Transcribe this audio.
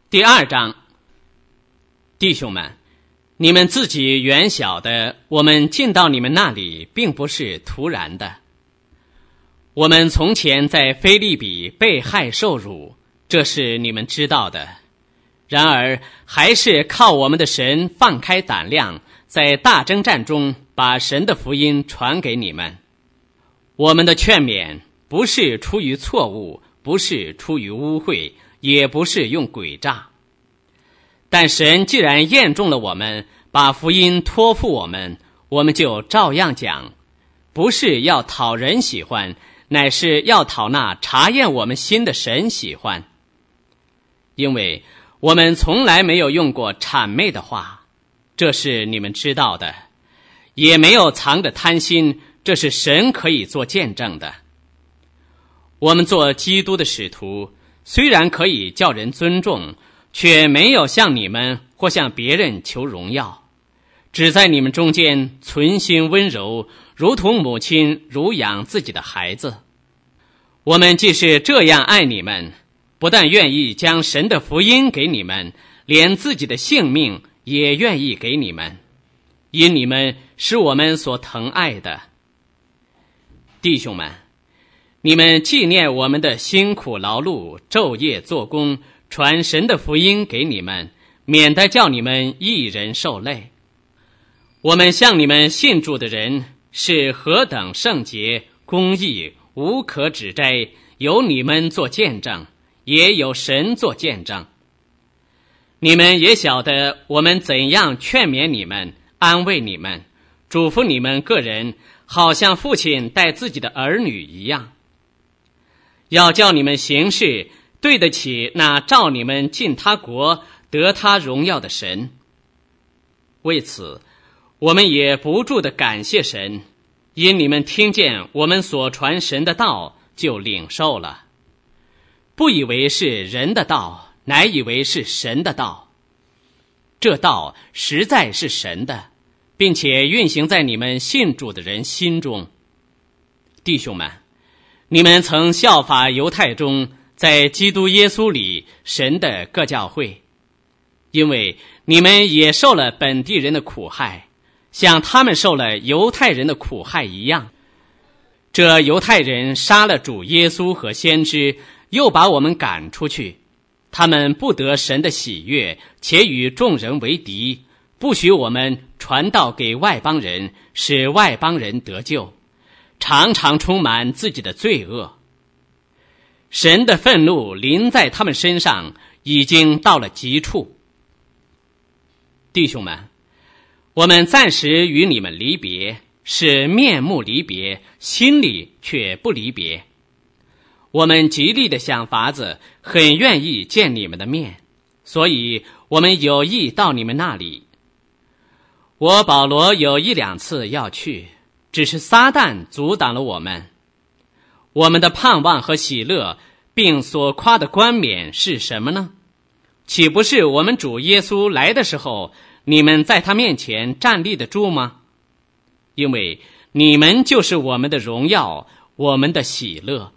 第2章，弟兄们，你们自己原晓得，我们进到你们那里并不是突然的。我们从前在腓立比被害受辱，这是你们知道的。然而还是靠我们的神放开胆量，在大征战中把神的福音传给你们。我们的劝勉不是出于错误，不是出于污秽，也不是用诡诈。但神既然验中了我们，把福音托付我们，我们就照样讲，不是要讨人喜欢，乃是要讨那查验我们心的神喜欢。因为我们从来没有用过谄媚的话，这是你们知道的，也没有藏着贪心，这是神可以做见证的。我们做基督的使徒，虽然可以叫人尊重，却没有向你们或向别人求荣耀，只在你们中间存心温柔，如同母亲乳养自己的孩子。我们既是这样爱你们，不但愿意将神的福音给你们，连自己的性命也愿意给你们，因你们是我们所疼爱的。弟兄们，你们纪念我们的辛苦劳碌，昼夜做工，传神的福音给你们，免得叫你们一人受累。我们向你们信主的人是何等圣洁、公义，无可指摘，有你们做见证，也有神做见证。你们也晓得我们怎样劝勉你们，安慰你们，嘱咐你们个人，好像父亲待自己的儿女一样，要叫你们行事对得起那召你们进他国得他荣耀的神。为此我们也不住地感谢神，因你们听见我们所传神的道，就领受了，不以为是人的道，乃以为是神的道。这道实在是神的，并且运行在你们信主的人心中。弟兄们，你们曾效法犹太中在基督耶稣里神的各教会，因为你们也受了本地人的苦害，像他们受了犹太人的苦害一样。这犹太人杀了主耶稣和先知，又把我们赶出去，他们不得神的喜悦，且与众人为敌，不许我们传道给外邦人，使外邦人得救，常常充满自己的罪恶。神的愤怒临在他们身上，已经到了极处。弟兄们，我们暂时与你们离别，是面目离别，心里却不离别。我们极力的想法子，很愿意见你们的面，所以我们有意到你们那里。我保罗有1、2次要去，只是撒旦阻挡了我们。我们的盼望和喜乐，并所夸的冠冕是什么呢？岂不是我们主耶稣来的时候，你们在他面前站立得住吗？因为你们就是我们的荣耀，我们的喜乐。